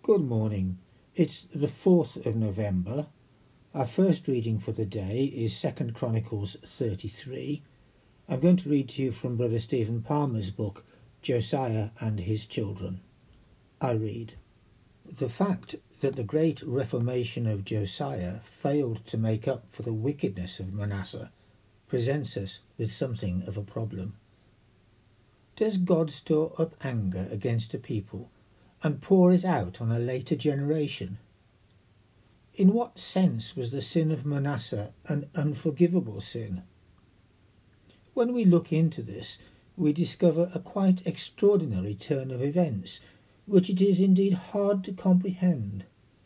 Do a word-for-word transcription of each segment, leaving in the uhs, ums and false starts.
Good morning. It's the fourth of November. Our first reading for the day is Second Chronicles thirty-three. I'm going to read to you from Brother Stephen Palmer's book, Josiah and His Children. I read. The fact that the great reformation of Josiah failed to make up for the wickedness of Manasseh presents us with something of a problem. Does God store up anger against a people and pour it out on a later generation? In what sense was the sin of Manasseh an unforgivable sin? When we look into this, we discover a quite extraordinary turn of events, which it is indeed hard to comprehend.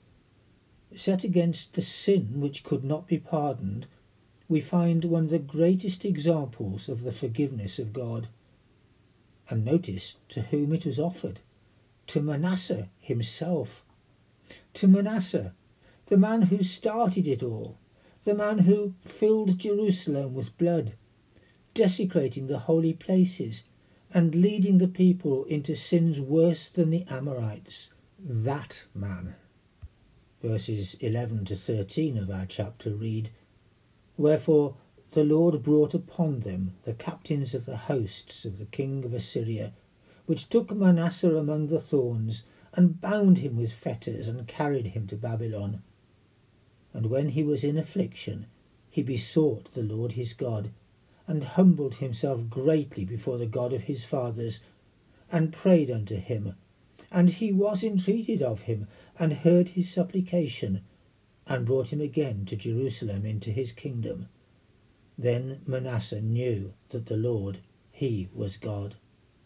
Set against the sin which could not be pardoned, we find one of the greatest examples of the forgiveness of God. And notice to whom it was offered. To Manasseh himself. To Manasseh, the man who started it all, the man who filled Jerusalem with blood, desecrating the holy places and leading the people into sins worse than the Amorites. That man. Verses eleven to thirteen of our chapter read, Wherefore the Lord brought upon them the captains of the hosts of the king of Assyria, which took Manasseh among the thorns, and bound him with fetters, and carried him to Babylon. And when he was in affliction, he besought the Lord his God, and humbled himself greatly before the God of his fathers, and prayed unto him. And he was entreated of him, and heard his supplication, and brought him again to Jerusalem into his kingdom. Then Manasseh knew that the Lord, he was God.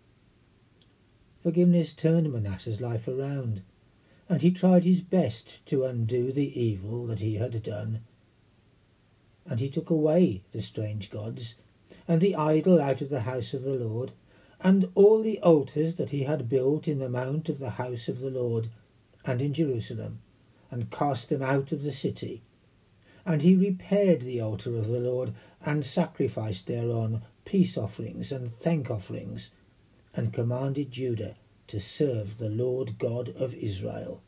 Forgiveness turned Manasseh's life around, and he tried his best to undo the evil that he had done. And he took away the strange gods, and the idol out of the house of the Lord, and all the altars that he had built in the mount of the house of the Lord, and in Jerusalem, and cast them out of the city. And he repaired the altar of the Lord, and sacrificed thereon peace offerings and thank offerings, and commanded Judah to serve the Lord God of Israel.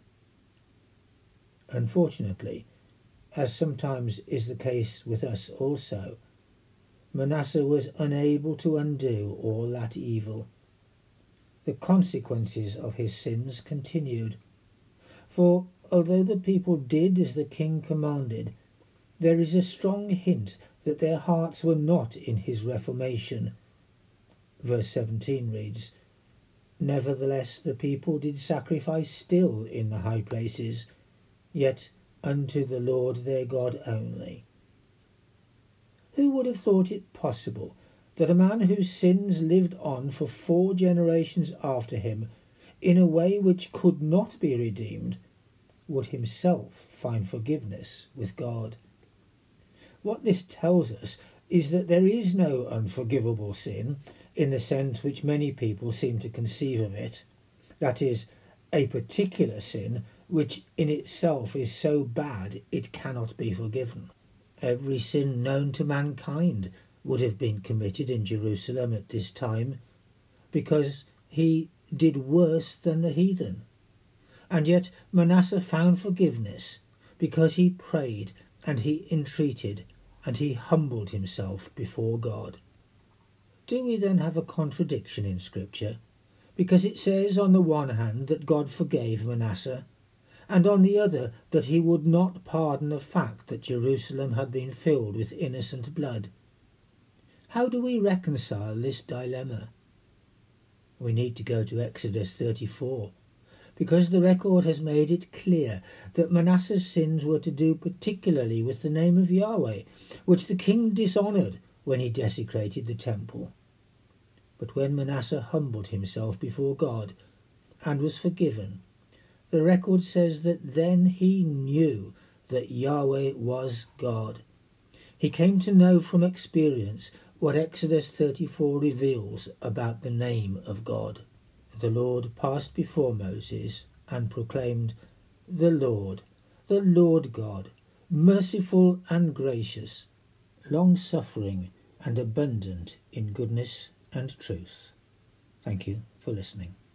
Unfortunately, as sometimes is the case with us also, Manasseh was unable to undo all that evil. The consequences of his sins continued, for although the people did as the king commanded, there is a strong hint that their hearts were not in his reformation. Verse seventeen reads, Nevertheless the people did sacrifice still in the high places, yet unto the Lord their God only. Who would have thought it possible that a man whose sins lived on for four generations after him in a way which could not be redeemed would himself find forgiveness with God? What this tells us is that there is no unforgivable sin in the sense which many people seem to conceive of it, that is, a particular sin which in itself is so bad it cannot be forgiven. Every sin known to mankind would have been committed in Jerusalem at this time, because he did worse than the heathen. And yet Manasseh found forgiveness because he prayed and he entreated and he humbled himself before God. Do we then have a contradiction in Scripture? Because it says on the one hand that God forgave Manasseh, and on the other that he would not pardon the fact that Jerusalem had been filled with innocent blood. How do we reconcile this dilemma? We need to go to Exodus thirty-four, because the record has made it clear that Manasseh's sins were to do particularly with the name of Yahweh, which the king dishonoured when he desecrated the temple. But when Manasseh humbled himself before God and was forgiven, the record says that then he knew that Yahweh was God. He came to know from experience what Exodus thirty-four reveals about the name of God. The Lord passed before Moses and proclaimed, The Lord, the Lord God, merciful and gracious, long-suffering and abundant in goodness and truth. Thank you for listening.